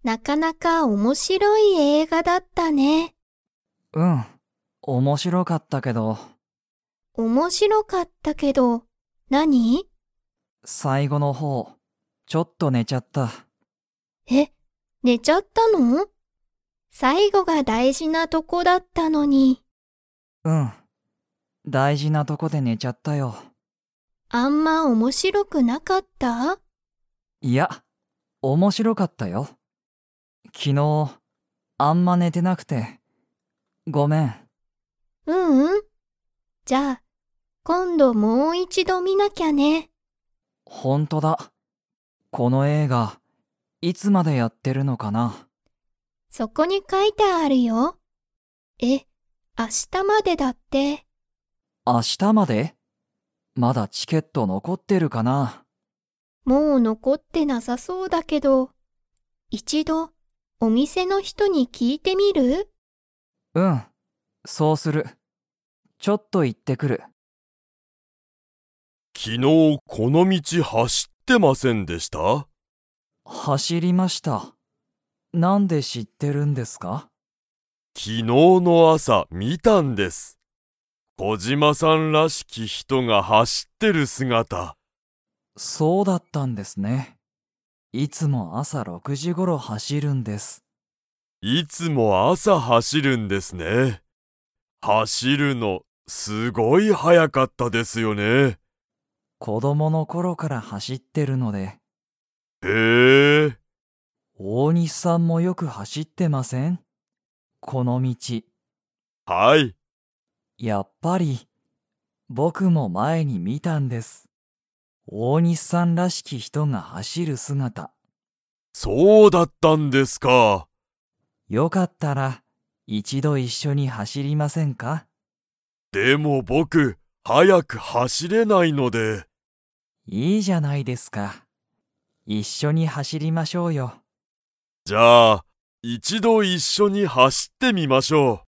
なかなか面白い映画だったね。 うん、面白かったけど、 面白かったけど、何？ 最後の方、ちょっと寝ちゃった。 え、寝ちゃったの？最後が大事なとこだったのに。 うん、大事なとこで寝ちゃったよ。 あんま面白くなかった？ いや、面白かったよ。昨日、あんま寝てなくて、ごめん。 うん。じゃあ、今度もう一度見なきゃね。 ほんとだ。この映画、いつまでやってるのかな。 そこに書いてあるよ。明日までだって。 明日まで？まだチケット残ってるかな。 もう残ってなさそうだけど、一度お店の人に聞いてみる？ うん、そうする。ちょっと行ってくる。 昨日この道走ってませんでした？ 走りました。なんで知ってるんですか？ 昨日の朝見たんです。小島さんらしき人が走ってる姿。 そうだったんですね。いつも朝6時頃走るんです。 いつも朝走るんですね。走るのすごい速かったですよね。 子供の頃から走ってるので、 へえ、 大西さんもよく走ってません？この道。 はい。 やっぱり、僕も前に見たんです。大西さんらしき人が走る姿。 そうだったんですか。 よかったら、一度一緒に走りませんか？ でも僕、早く走れないので。 いいじゃないですか。一緒に走りましょうよ。 じゃあ、一度一緒に走ってみましょう。